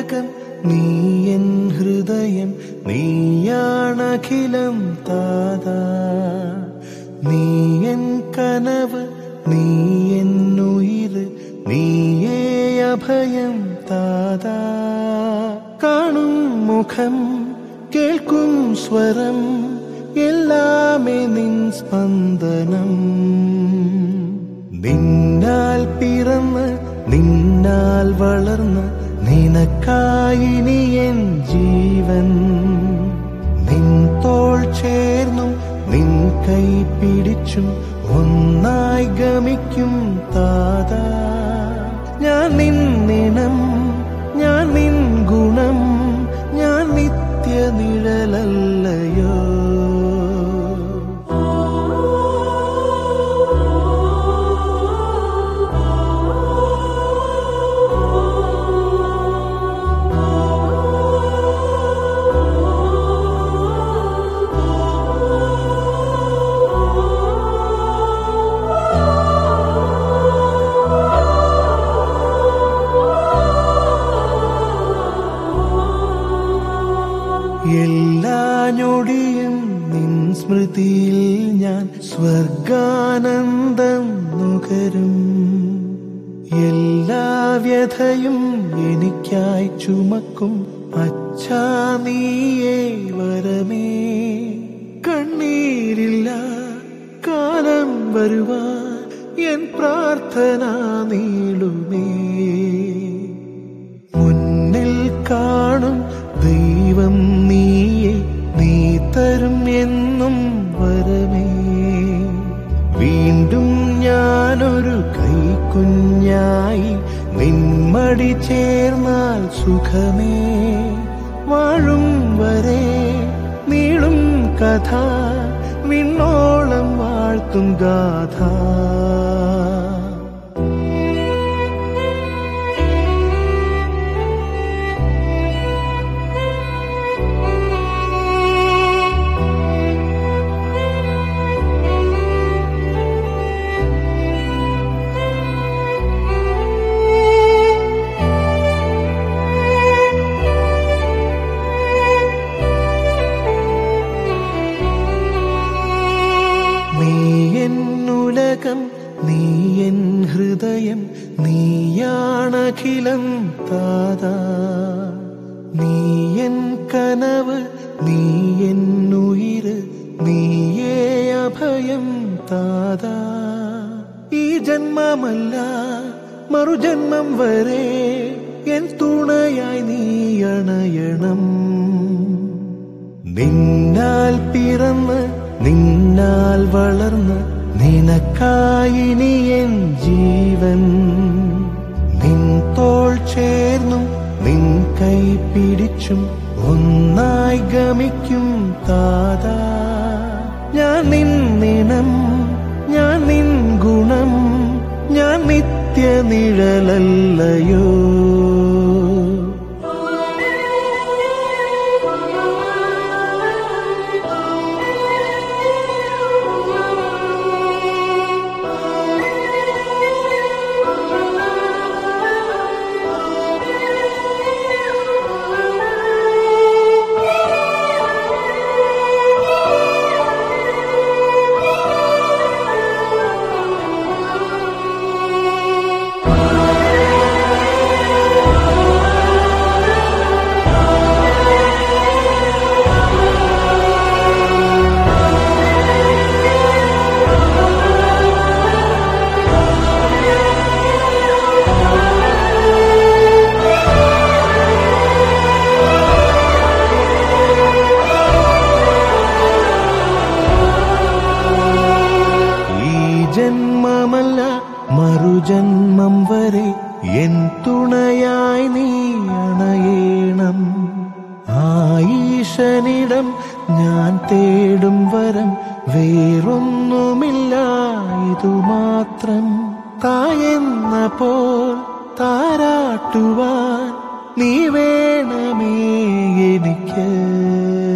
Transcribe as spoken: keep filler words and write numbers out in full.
നീയന്നുലകം നീയൻ ഹൃദയം നീയാണഖിലം താതാ. നീയൻ കനവ് നീയെന്നുയിര് നീയേ അഭയം താതാ. കാണും മുഖം കേൾക്കും സ്വരം എല്ലാമേ നിൻ സ്പന്ദനം. നിന്നാൽ പിറന്ന് നിന്നാൽ വളർന്ന് നിനക്കായിനി എൻ ജീവൻ. നിൻ തോൾ ചേർന്നും നിൻ കൈ പിടിച്ചും ഒന്നായി ഗമിക്കും താതാ. ഞാൻ നിന്നിണം ഞാൻ നിൻ ഗുണം ഞാൻ നിത്യ നിഴലല്ലയോ. എല്ലാ ഞൊടിയും നിൻ സ്മൃതിയിൽ ഞാൻ സ്വർഗാനന്ദം നുകരും. എല്ലാ വ്യഥയും എനിക്കായി ചുമക്കും അച്ഛാ നീയേ വരമേ. കണ്ണീരില്ല കാലം വരുവാൻ എൻ പ്രാർത്ഥന നീളുമേ. മുന്നിൽ കാണും ദൈവം നീയെ നീ തരും എന്നും വരമേ. വീണ്ടും ഞാനൊരു കൈക്കുഞ്ഞായി നിന്മടി ചേർന്നാൽ സുഖമേ. വാഴും വരെ നീളും കഥ വിണ്ണോളം വാഴ്ത്തും ഗാഥ. നീയന്നുലകം നീയൻ ഹൃദയം നീയാണഖിലം താതാ. നീയൻ കനവ് നീയെന്നുയിര് നീയേ അഭയം താതാ. ഈ ജന്മമല്ല മറുജന്മം വരെ എൻ തുണയായി നീ അണയണം. നിന്നാൽ പിറന്ന് നിന്നാൽ വളർന്ന് നിനക്കായിനി എൻ ജീവൻ. നിൻ തോൾ ചേർന്നും നിൻ കൈ പിടിച്ചും ഒന്നായി ഗമിക്കും താതാ. ഞാൻ നിന്നിണം ഞാൻ നിൻ ഗുണം ഞാൻ നിത്യ നിഴലല്ലയോ. ജന്മമല്ല മറുജന്മം വരെ എൻ തുണയായി നീ അണയേണം. ആയിഷനിടം ഞാൻ തേടും വരം വേറൊന്നുമില്ല ഇതുമാത്രം. തായെന്ന പോൽ താരാട്ടുവാൻ നീ വേണമേ എനിക്ക്.